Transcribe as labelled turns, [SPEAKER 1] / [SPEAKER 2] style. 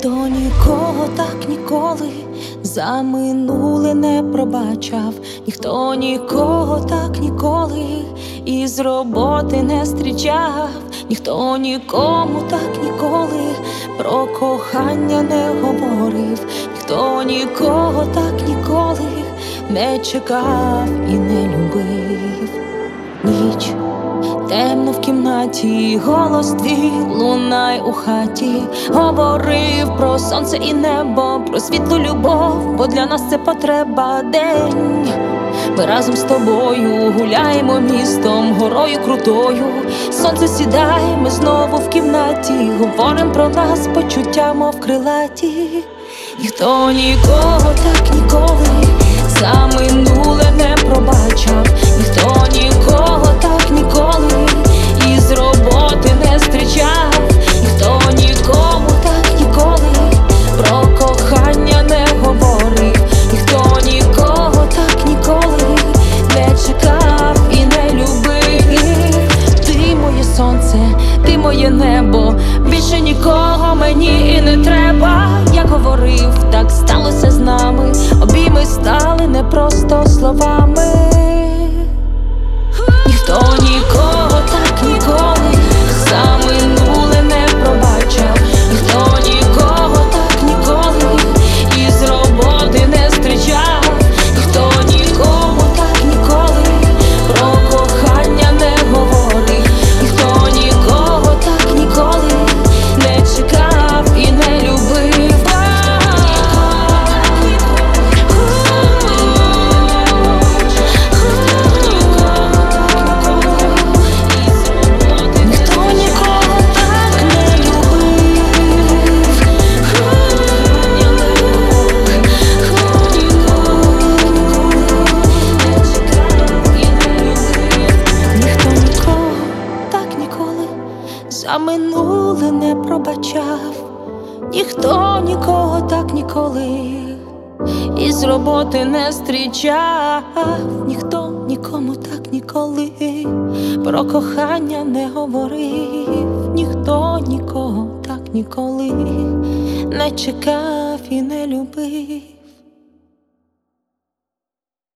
[SPEAKER 1] Ніхто нікого так ніколи за минуле не пробачав, ніхто нікого так ніколи із роботи не зустрічав, ніхто нікому так ніколи про кохання не говорив, ніхто нікого так ніколи не чекав і не любив. Ніч темно в кімнаті, голос твій лунай у хаті, говорив про сонце і небо, про світлу любов, бо для нас це потреба. День ми разом з тобою гуляємо містом, горою крутою. Сонце сідає, ми знову в кімнаті, говорим про нас, почуття мов крилаті. Ніхто нікого так ніколи за минуле не пробачав, ніхто нікого так ніколи із роботи не зустрічав, ніхто нікому так ніколи про кохання не говорив, ніхто нікого так ніколи не чекав і не любив. Ти моє сонце, ти моє небо, більше нікого мені і не треба. Як говорив, так сталося з нами, обійми стали не просто словами. Ніхто нікого так ніколи за минуле не пробачав, ніхто нікого так ніколи із роботи не зустрічав, ніхто нікому так ніколи про кохання не говорив, ніхто нікого так ніколи не чекав і не любив. За минуле не пробачав, ніхто нікого так ніколи із роботи не зустрічав, ніхто нікому так ніколи про кохання не говорив, ніхто нікого так ніколи не чекав і не любив.